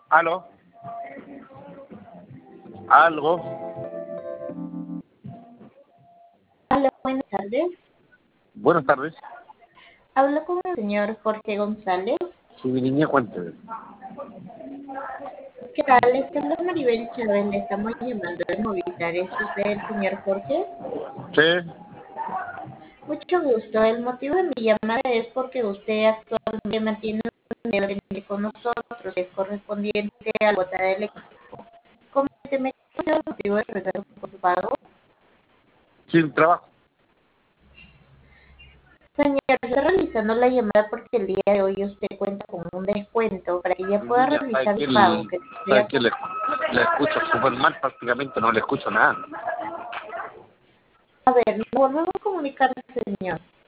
Aló. Algo. Hola, buenas tardes. Buenas tardes. Hablo con el señor Jorge González. Sí, mi niña, cuénteme. ¿Qué tal? Estamos Maribel Chávez, le estamos llamando de Movistar. ¿Es usted el señor Jorge? Sí. Mucho gusto. El motivo de mi llamada es porque usted actualmente mantiene un deuda con nosotros, es correspondiente a la cuota del equipo. Coménteme cuál es el motivo de retraso por su pago. Sin trabajo. Señor, estoy realizando la llamada porque el día de hoy usted cuenta con un descuento para que ya Mi pueda niña, ¿sabe realizar qué? el pago. Que ¿Sabe tendría. qué? Le escucho súper mal, prácticamente no le escucho nada. A ver, nos volvemos a comunicar, señor.